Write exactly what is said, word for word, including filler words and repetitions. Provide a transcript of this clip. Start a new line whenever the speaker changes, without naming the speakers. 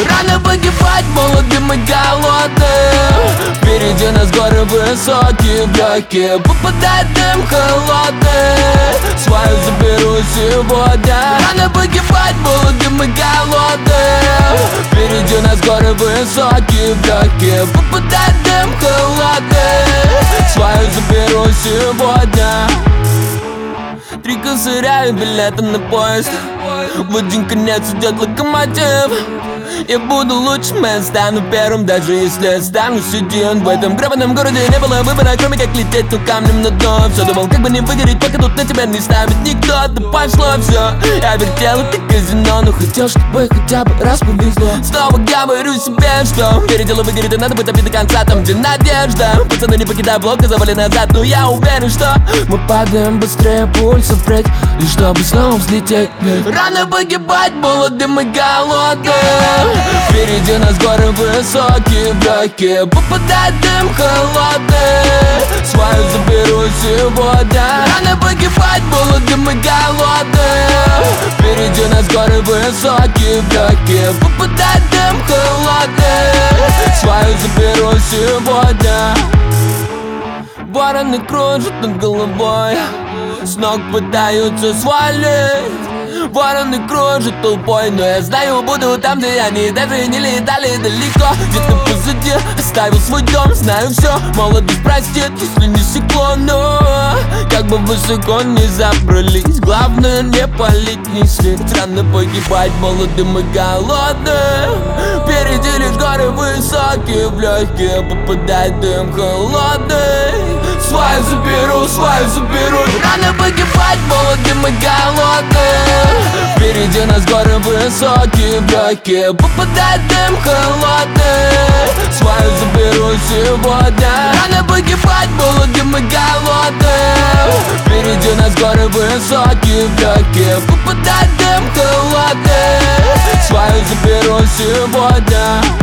Рано погибать молодым и голодным. Впереди нас горы высокие, легкие, попадает дым холодный. Свою заберу сегодня. Рано погибать молодым и голодным. Впереди нас горы высокие, легкие, попадает дым холодный. Свою заберу сегодня. Три косаря и билеты на поезд. В один конец идет локомотив. Я буду лучшим, я стану первым, даже если останусь один. В этом гребаном городе не было выбора, кроме как лететь, но камнем на дно. Все думал, как бы не выгореть, пока тут на тебя не ставит никто. Да пошло все, я вертел это казино, но хотел, чтобы хотя бы раз повезло. Снова говорю себе, что переделу выгорит, и надо быть обид до конца, там где надежда. Пацаны, не покидай блок, завали назад, но я уверен, что мы падаем быстрее пульса впредь, лишь чтобы снова взлететь. Рано погибать молодым и голодным. Впереди нас горы высокие, легкие, попадает дым холодный. Свою заберу сегодня. Рано погибать молодым и голодным. Впереди нас горы высокие, легкие, попадает дым холодный. Свою заберу сегодня. Вороны кружат над головой, с ног пытаются свалить. Вороны кружат толпой, но я знаю, буду там, где они даже не летали далеко. Где-то позади оставил свой дом, знаю все. Молодость простит, если не стекло, но как бы высоко не забрались, главное не палить, не светить. Рано погибать молодым и голодным. Впереди лишь горы высокие, в легкие попадает дым холодный. Свою заберу, свою заберу. Рано погибать молодым и голодным. Впереди нас горы высокие, легкие, попадает дым холодный. Свою заберу сегодня. Рано погибать молодым и голодным. Впереди нас горы высокие, легкие, попадает дым холодный. Свою заберу сегодня.